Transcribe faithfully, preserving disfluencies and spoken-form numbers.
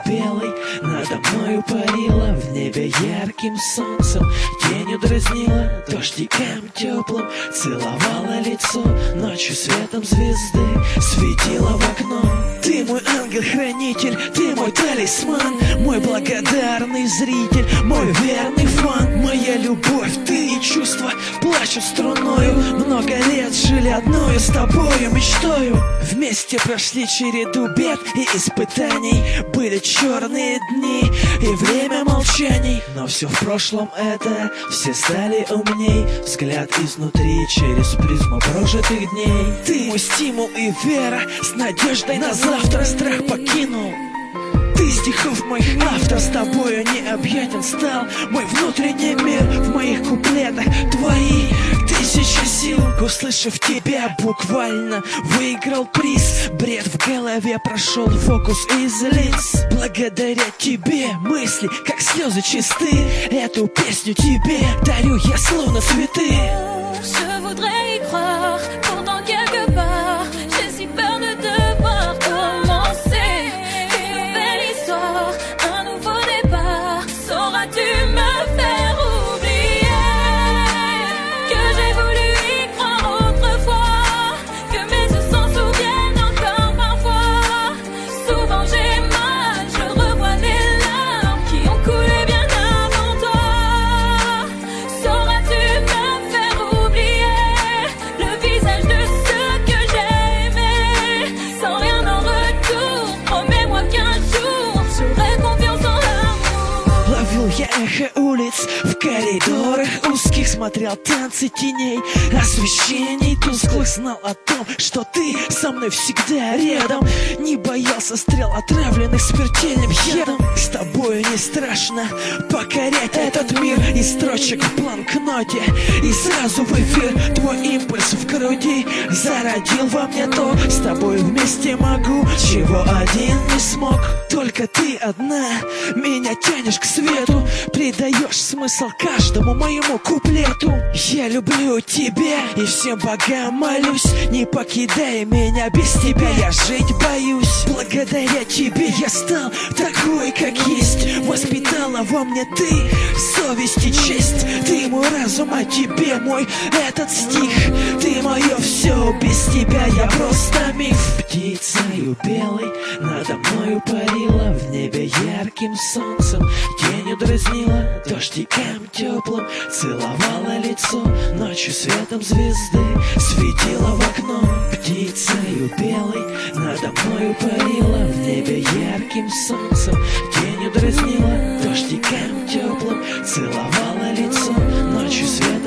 белой надо мною парила, в небе ярким солнцем тенью дразнила, дождиком теплым целовала лицо, ночью светом звезды светила в окно. Ты мой ангел-хранитель, ты мой талисман, мой благодарный зритель, мой верный фан. Моя любовь, ты и чувства плачут струною. Много лет жили одною с тобою мечтою. Вместе прошли череду бед и испытаний. Были черные дни и время молчаний. Но все в прошлом это, все стали умней. Взгляд изнутри через призму прожитых дней. Ты мой стимул и вера, с надеждой на завтра страх покинул. Ты стихов моих автор, с тобою необъятен стал мой внутренний мир. В моих куплетах твои тысячи сил. Услышав тебя, буквально выиграл приз. Бред в голове прошел, фокус из лиц. Благодаря тебе мысли, как слезы чисты. Эту песню тебе дарю я словно цветы. Je voudrais y croire, pourtant quelque part j'ai si peur de devoir commencer une nouvelle histoire, un nouveau départ. Sauras-tu me faire oublier que j'ai voulu y croire autrefois, que mes yeux s'en souviennent encore parfois. Souvent j'ai mal, je revois les larmes qui ont coulé bien avant toi. Sauras-tu me faire oublier le visage de ceux que j'aimais, sans rien en retour? Promets-moi qu'un jour j'aurai confiance en l'amour. Ловил я эхо улиц в коридорах узких, смотрел танцы теней, освещений тусклых, знал о том, что ты со мной всегда рядом. Не боялся стрел, отравленных смертельным ядом. С тобою не страшно покорять этот мир. Из строчек в блокноте и сразу в эфир. Твой импульс в груди зародил во мне то. С тобой вместе могу, чего один не смог. Только ты одна меня тянешь к свету, придаешь смысл каждому моему куплету. Я люблю тебя и всем богам молюсь. Не покидай меня, без тебя я жить боюсь. Благодаря тебе я стал такой, как есть. Воспитала во мне ты совесть и честь. Ты мой разум, а тебе мой этот стих. Ты мое все, без тебя я просто миф. Птицею белой надо мною парила, в небе ярким солнцем тенью дразнила, дождиком теплым целовала лицо, ночью светом звезды светила в окно. Птицею белой надо мною парила, в небе ярким солнцем тенью дразнила, дождиком теплым целовала лицо, ночью светом